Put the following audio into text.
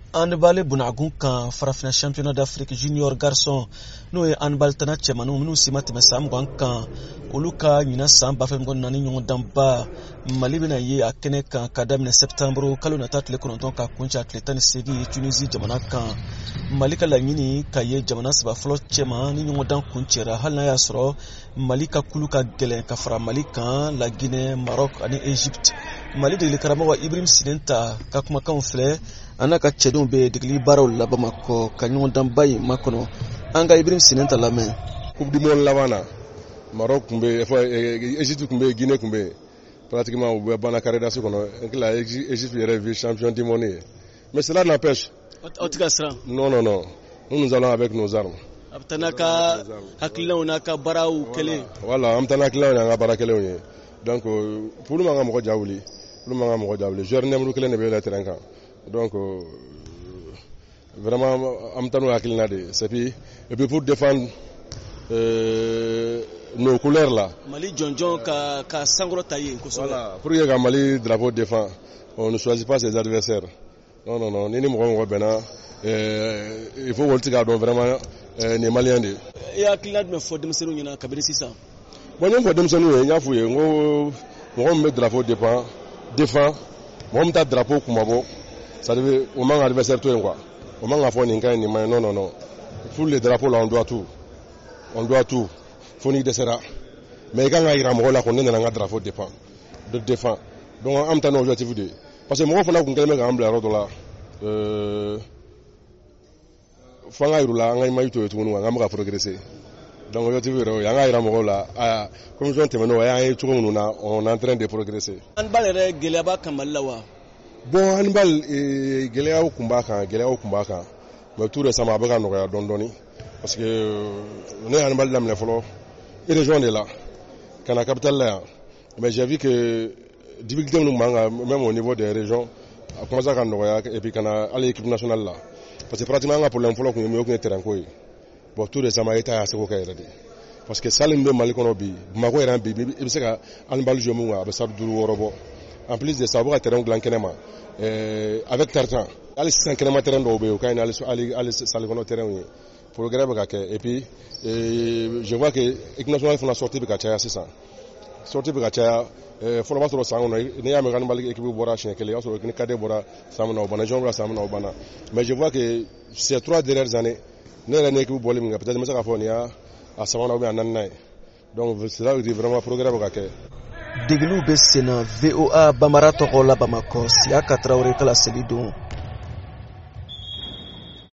handball bunagun kan farafina championnat d'Afrique junior garçon n'o ye handball tana cɛmanu minnu si ma tɛmɛ san 20 kan olu ka ɲina san 2024 ɲɔgɔn danba Mali bɛna ye a kɛnɛ kan ka daminɛ septembre kalo nata tile 9 ka kuncɛ tile 18 Tunisie jamana kan Mali ka laɲini ka ye jamana saba fɔlɔ cɛma ni ɲɔgɔn dan kuncɛra hali n'a y'a sɔrɔ Mali ka kulu ka gɛlɛn ka fara Mali kan la Guinée Maroc ani Egypte Mali degeli karamɔgɔ Ibrahim Sinenta ka kumakanw filɛ ana ka cɛdenw bɛ degeli baaraw la Bamakɔ ka ɲɔgɔn danba in makɔnɔ an ka Ibrahim Sinenta lamɛn. Coupe du monde laban na Maroc kun bɛ Egypte kun bɛ Guinée kun bɛ pratiquement u bɛ bana carré d'as kɔnɔ Egypte yɛrɛ vice champion du monde ye mais cela n'empêche. O tɛ ka siran. Non nous allons avec nos armes. A bɛ taa n'a ka hakilinaw n'a ka baaraw kɛlen. Voilà an bɛ taa n'a hakilinaw n'an ka baara kɛlenw ye donc pour man ka mɔgɔ ja wuli joueur numéro 1 de bɛ yɛlɛ terrain kan donc vraiment an bɛ taa n'o hakilina de ye et puis pour défendre nos couleurs là. Mali jɔnjɔn ka sankɔrɔ ta yen kosɛbɛ. Voilà pour que ka Mali drapeau défend on ne choisit pas ses adversaires. Non ni mɔgɔ bɛnna il faut olu k'a dɔn vraiment nin Malien de. I hakilina jumɛn fɔ denmisɛnninw ɲɛna kabini sisan. Bon n y'o fɔ denmisɛnninw ye n y'a f'u ye n ko mɔgɔ min bɛ drapeau défend mɔgɔ min ta drapeau kumabɔ c'est-à-dire o man ka adversaire to yen quoi o man ka fɔ nin ka ɲi nin ma ɲi non pour le drapeau là on doit tout fo n'i dɛsɛra mais i kan ka jira mɔgɔw la ko ne nana n ka drapeau défend donc an bɛ taa n'o objectif de ye parce que mɔgɔw fana tun kɛlen bɛ k'an bila yɔrɔ dɔ la fo an ka yir'u la an ka image to ye tuguni an bɛ ka progresser donc objectif yɛrɛ o ye an ka jira mɔgɔw la commission tɛmɛnenw an ye cogo minnu na on est en train de progresser. Handball yɛrɛ gɛlɛya b'a kan Mali la wa? Bon handball gɛlɛyaw kun b'a kan mais tout récemment a bɛ ka nɔgɔya dɔɔni parce que ne ye handball daminɛ fɔlɔ région de la ka na capitale la yan mais j'ai vu que difficulté minnu b'an kan même au niveau des régions a commencé ka nɔgɔya et puis ka na hali équipe nationale la parce que pratiquement an ka problème fɔlɔ kun ye min ye o kun ye terrain ko ye bon tout récemment État y'a seko kɛ yɛrɛ de parce que salle min bɛ Mali kɔnɔ bi Bamakɔ yɛrɛ bi i bɛ se ka handball jouer mun kan a bɛ salle 5 6 bɔ en plus de ça u bɛ ka terrain dilan kɛnɛma avec tartan hali sisan kɛnɛma terrain dɔw bɛ yen o ka ɲi hali salle kɔnɔ terrain ye progrès bɛ ka kɛ et puis je vois que équipe nationale fana sortie bɛ ka caya sisan fɔlɔ b'a sɔrɔ san kɔnɔ n'i y'a mɛn handball équipe bɔra siɲɛ kelen i b'a sɔrɔ ni cadet bɔra san min na o banna junior bɔra san min na o banna mais je vois que ces 3 dernières années ne yɛrɛ ni équipe bɔli min kɛ peut-être n bɛ se k'a fɔ nin y'a sabanan ou bien a naaninan ye donc c'est là où vraiment progrès bɛ ka kɛ. Degeliw bɛ sen na VOA Bambara tɔgɔ la Bamakɔ Siaka Traoré ka laseli don.